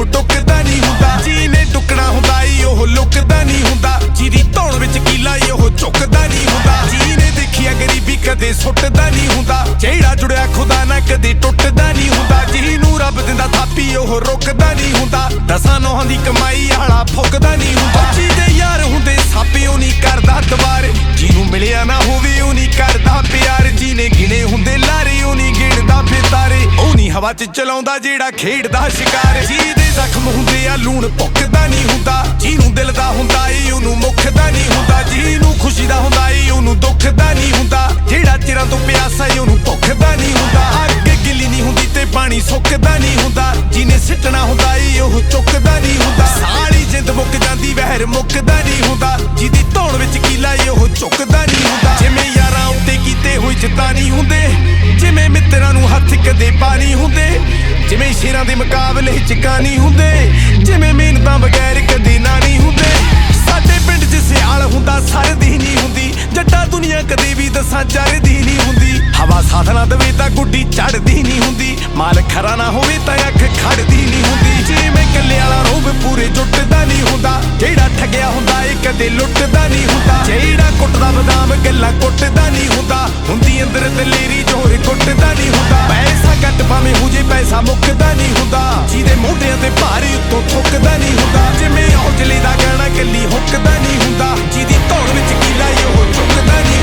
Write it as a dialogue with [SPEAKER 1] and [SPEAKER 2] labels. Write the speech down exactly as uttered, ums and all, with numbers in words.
[SPEAKER 1] ਉਹ ਟੁੱਕਦਾ ਨਹੀਂ ਹੁੰਦਾ। ਜਿਹਨੇ ਟੁੱਕਣਾ ਹੁੰਦਾ ਈ ਉਹ ਲੁਕਦਾ ਨਹੀਂ ਹੁੰਦਾ। ਜਿਹਦੀ ਧੌਣ ਵਿੱਚ ਕੀਲਾ ਈ ਉਹ ਝੁਕਦਾ ਨਹੀਂ ਹੁੰਦਾ। ਜਿਹਨੇ ਦੇਖਿਆ ਗਰੀਬੀ ਕਦੇ ਸੁੱਟਦਾ ਨਹੀਂ ਹੁੰਦਾ। ਜਿਹੜਾ ਜੁੜਿਆ ਖੁਦਾ ਨਾਲ ਕਦੇ ਟੁੱਟਦਾ ਨਹੀਂ ਹੁੰਦਾ। ਜਿਹਨੂੰ ਰੱਬ ਦਿੰਦਾ ਥਾਪੀ ਉਹ ਰੁਕਦਾ ਨਹੀਂ ਹੁੰਦਾ। ਦਸਾਂ ਨੋਹਾਂ ਦੀ ਕਮਾਈ ਵਾਲਾ ਫੁੱਕਦਾ ਨਹੀਂ ਹੁੰਦਾ। ਜਿਹਦੇ ਯਾਰ ਹੁੰਦੇ ਸਾਪੇ ਉਹ ਨਹੀਂ ਕਰਦਾ ਦੁਬਾਰੇ। ਜਿਹਨੂੰ ਮਿਲਿਆ ਨਾ ਹੋਵੇ ਉਹ ਨਹੀਂ ਕਰਦਾ ਪਿਆਰ। ਜਿਹਨੇ ਗਿਣੇ ਹੁੰਦੇ ਲਾਰੇ ਉਹ ਨਹੀਂ ਗਿਣਦਾ ਫਿਤਾਰੇ। ਉਹ ਨਹੀਂ ਹਵਾ 'ਚ ਚਲਾਉਂਦਾ ਜਿਹੜਾ ਖੇਡਦਾ ਸ਼ਿਕਾਰ। ਜਿਹਦੇ ਜ਼ਖਮ ਹੁੰਦੇ ਆ ਲੂਣ ਭੁੱਕਦਾ ਨਹੀਂ ਹੁੰਦਾ। ਜਿਹਨੂੰ ਦਿਲ ਦਾ ਹੁੰਦਾ ਏ ਉਹਨੂੰ ਮੁੱਖਦਾ ਨਹੀਂ ਹੁੰਦਾ। ਜਿਹਨੂੰ ਖੁਸ਼ੀ ਦਾ ਹੁੰਦਾ ਏ ਉਹਨੂੰ ਦੁੱਖ ਦਾ ਨਹੀਂ ਹੁੰਦਾ। ਜਿਹੜਾ ਚਿਰਾਂ ਤੋਂ ਪਿਆਸਾ ਏ ਉਹਨੂੰ ਭੁੱਖ ਦਾ ਨਹੀਂ ਹੁੰਦਾ। ਅੱਗ ਗਿੱਲੀ ਨਹੀਂ ਹੁੰਦੀ ਤੇ ਪਾਣੀ ਸੁੱਕਦਾ ਨਹੀਂ ਹੁੰਦਾ। ਜਿਹਨੇ ਸਿੱਟਣਾ ਹੁੰਦਾ ਏ ਉਹ ਚੁੱਕਦਾ ਨਹੀਂ ਹੁੰਦਾ। ਸਾਰੀ ਜਿੰਦ ਮੁੱਕ ਜਾਂਦੀ ਵਹਿਰ ਮੁੱਕਦਾ ਨਹੀਂ ਹੁੰਦਾ। ਜਿਹਦੀ ਧੌਣ ਵਿੱਚ ਕੀਲਾ ਏ ਉਹ ਝੁਕਦਾ ਨਹੀਂ ਹੁੰਦਾ। ਜਿਵੇਂ ਯਾਰਾਂ ਉੱਤੇ ਕੀਤੇ ਹੋਏ ਜਿੱਦਾਂ ਨਹੀਂ ਹੁੰਦੇ। ਜਿਵੇਂ ਮਿੱਤਰਾਂ ਨੂੰ ਹੱਥ ਕਦੇ ਪਾ ਨਹੀਂ ਹੁੰਦੇ। ਜਿਵੇਂ ਸ਼ੇਰਾਂ ਦੇ ਮੁਕਾਬਲੇ ਚਿਕਾ ਨਹੀਂ ਹੁੰਦੇ। ਜਿਵੇਂ ਮਿਹਨਤਾਂ ਬਗੈਰ ਕਦੇ ਨਾ ਨਹੀਂ ਹੁੰਦੇ। ਸਾਡੇ ਪਿੰਡ 'ਚ ਸਿਆਲ ਹੁੰਦਾ ਸਰਦੀ ਨਹੀਂ ਹੁੰਦੀ। ਜੱਟਾ ਦੁਨੀਆ ਕਦੇ ਵੀ ਦਸਾਂ ਚੜ੍ਹਦੀ ਨਹੀਂ ਹੁੰਦੀ। ਹਵਾ ਸਾਥ ਨਾ ਦੇਵੇ ਤਾਂ ਗੁੱਡੀ ਚੜ੍ਹਦੀ ਨਹੀਂ ਹੁੰਦੀ। ਮਾਲ ਖਰਾ ਨਾ ਹੋਵੇ ਤਾਂ ਅੱਖ ਖੜਦੀ ਨਹੀਂ ਹੁੰਦੀ। ਜਿਵੇਂ ਕੱਲੇ ਵਾਲਾ ਰੋਬ ਪੂਰੇ ਜੁੱਟਦਾ ਨਹੀਂ ਹੁੰਦਾ। ਜਿਹੜਾ ਠੱਗਿਆ ਹੁੰਦਾ ਏ ਕਦੇ ਲੁੱਟਦਾ ਨਹੀਂ ਹੁੰਦਾ। ਜਿਹੜਾ ਕੁੱਟਦਾ ਬਦਾਮ ਗੱਲਾਂ ਕੁੱਟਦਾ ਨਹੀਂ ਹੁੰਦਾ। ਹੁੰਦੀ ਅੰਦਰ ਦਲੇਰੀ ਜੋਰ ਕੁੱਟਦਾ ਨਹੀਂ ਹੁੰਦਾ। ਪੈਸਾ ਘੱਟ ਭਾਵੇਂ ਹੋ ਜੇ ਪੈਸਾ ਮੁੱਕਦਾ ਨਹੀਂ ਹੁੰਦਾ। ਜਿਹਦੇ ਮੋਢਿਆਂ ਤੇ ਭਾਰੀ ਉੱਤੋਂ ਥੁੱਕਦਾ ਨਹੀਂ ਹੁੰਦਾ। ਜਿਵੇਂ ਔਜਲੇ ਦਾ ਗਾਣਾ ਕੱਲੀ ਹੁੱਕਦਾ ਨਹੀਂ ਹੁੰਦਾ। ਜਿਹਦੀ ਧੌਣ ਵਿੱਚ ਕੀਲਾ ਏ ਉਹ ਚੁੱਕਦਾ ਨਹੀਂ